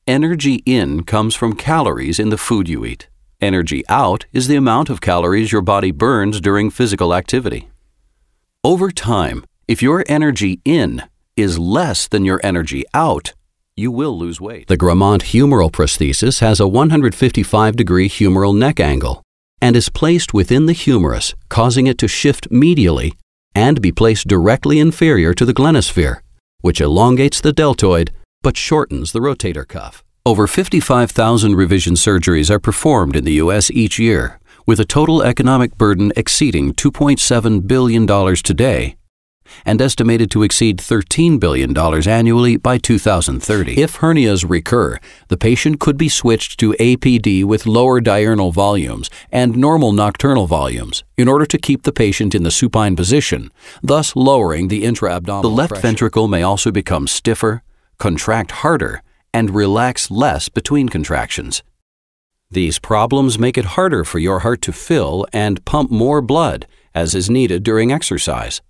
Energy in comes from calories in the food you eat. Energy out is the amount of calories your body burns during physical activity. Over time, if your energy in is less than your energy out, you will lose weight. The Grammont humeral prosthesis has a 155-degree humeral neck angle and is placed within the humerus, causing it to shift medially and be placed directly inferior to the glenosphere, which elongates the deltoid but shortens the rotator cuff. Over 55,000 revision surgeries are performed in the U.S. each year, with a total economic burden exceeding $2.7 billion today and estimated to exceed $13 billion annually by 2030. If hernias recur, the patient could be switched to APD with lower diurnal volumes and normal nocturnal volumes in order to keep the patient in the supine position, thus lowering the intra-abdominal pressure. The left ventricle may also become stiffer, contract harder, and relax less between contractions. These problems make it harder for your heart to fill and pump more blood, as is needed during exercise.